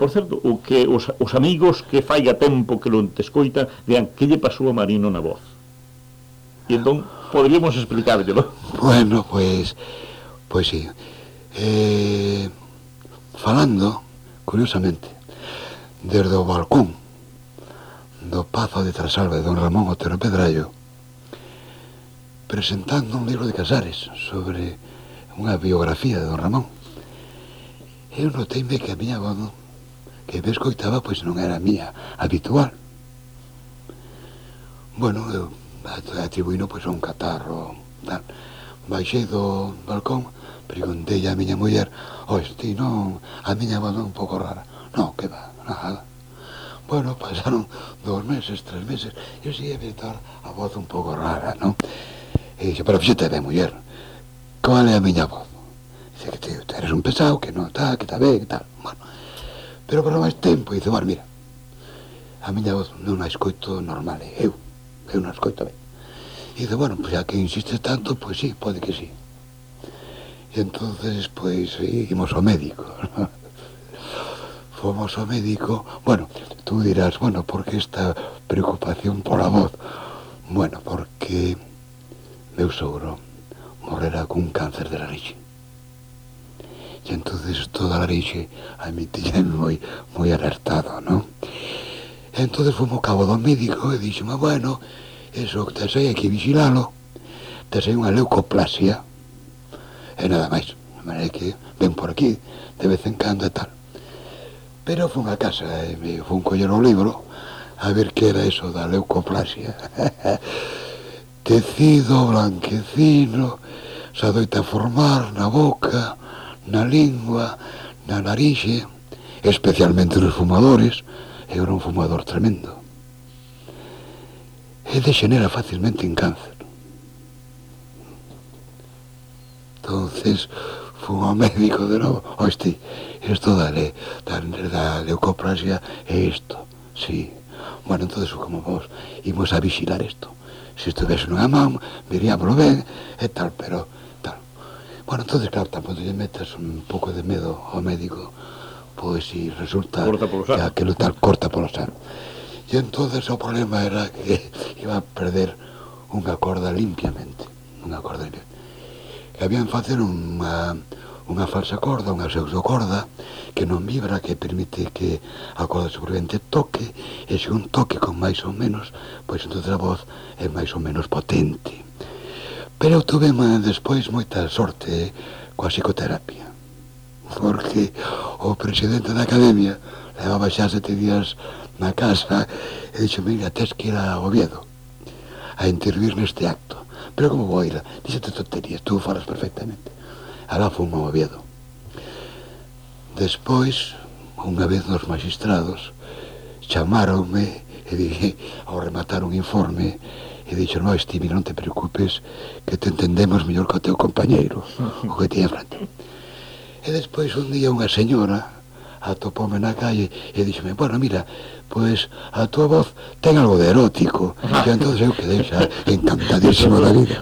Por certo, o que os amigos que faiga tempo que non te escoitan dirán que lle pasou a Marino na voz. E entón poderíamos explicárllelo. Bueno, pois sí. Falando, curiosamente, desde o balcón do Pazo de Trasalva de don Ramón Otero Pedrallo, presentando un libro de Casares sobre unha biografía de don Ramón, eu noteime que a miña voz que me escoitaba pois non era a mía habitual. Bueno, eu atribuíno pois a un catarro tal. Baixei do balcón, preguntei a miña muller: ti non, a miña voz non un pouco rara? Non, que va, nada. Bueno, pasaron 2 meses, 3 meses, eu seguía a notar a voz un pouco rara, non? E dixe: pero fíxate ben, muller, cal é a miña voz? Dice que ti eres un pesado, que non está, que está ben, que tal. Bueno, pero para máis tempo, dice: bueno, mira, a miña voz non a escoito normal, eu non a escoito ben. E dice: bueno, pues ya que insistes tanto, pues sí, pode que sí. E entonces, pues, ímos ao médico, ¿no? Fomos ao médico. Bueno, tú dirás: bueno, por que esta preocupación pola voz? Bueno, porque meu sogro morrera cun cáncer de larinxe. E entonces toda a larinxe a mi tiña moi alertado, ¿no? E entonces fomos ao cabo do médico e dixeme: bueno, eso que tes aí hai que vigilalo, tes aí unha leucoplasia e nada máis, de maneira que ven por aquí de vez en cando e tal. Pero fun a casa e me fun coller o libro a ver que era eso da leucoplasia. Tecido blanquecino se adoita formar na boca, na lingua, na larinxe, especialmente nos fumadores. Eu era un fumador tremendo. E degenera facilmente en cáncer. Entonces fun ao médico de novo: isto da leucoplasia é isto, sí. Bueno, entonces como vos imos a vigilar isto. Se estuvese nunha man, veríamoslo ben e tal, pero tal. Bueno, entonces claro, tampouco lle metas un pouco de medo ao médico, pois si resulta que aquilo tal corta polo san. E entonces o problema era que iba a perder unha corda limpiamente, que habían facer unha falsa corda, unha pseudocorda que non vibra, que permite que a corda supervivente toque, e se un toque con máis ou menos, pois entonces a voz é máis ou menos potente. Pero eu tuve despois moita sorte coa psicoterapia, porque o presidente da academia levaba xa 7 días na casa e dixo: mira, tes que ir a Oviedo a intervir neste acto. Pero como vou ir? Díxete tonterías, tú falas perfectamente. Alá fomos a Oviedo. Despois, unha vez nos magistrados, chamáronme e dije, ao rematar un informe, e dixo: no, Stevie, non te preocupes, que te entendemos mellor que o teu compañeiro, o que tiña frente. E despois un día unha señora atopoume na calle e díxome: bueno, mira, pois a tua voz ten algo de erótico. E entón eu quedei xa encantadísimo da vida.